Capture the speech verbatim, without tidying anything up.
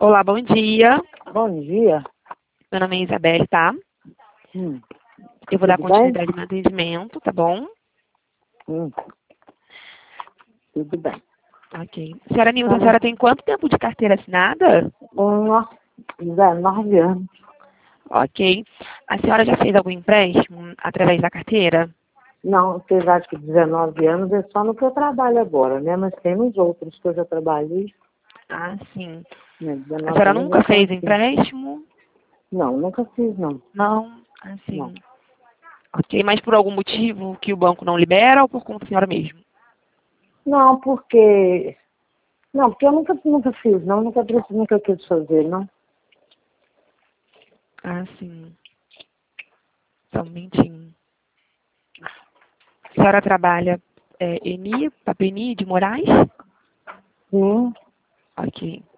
Olá, bom dia. Bom dia. Meu nome é Isabelle, tá? Hum. Eu vou dar Tudo continuidade no atendimento, tá bom? Hum. Tudo bem. Ok. Senhora Nilza, a Tá senhora tem quanto tempo de carteira assinada? bom. dezenove anos. Ok. A senhora já fez algum empréstimo através da carteira? Não, apesar de que dezenove anos é só no que eu trabalho agora, né? Mas tem nos outros que eu já trabalhei. Ah, sim. Né? A dezenove senhora anos já nunca fez consigo. empréstimo? Não, nunca fiz, não. Não? Não. Assim. Ok. Mas por algum motivo que o banco não libera ou por conta da senhora mesmo? Não, porque... Não, porque eu nunca, nunca fiz, não. Nunca, preciso- nunca quis fazer, não. Ah, sim. Só um momentinho. A senhora trabalha é, Eni, Papeni de Moraes? Sim. Ok.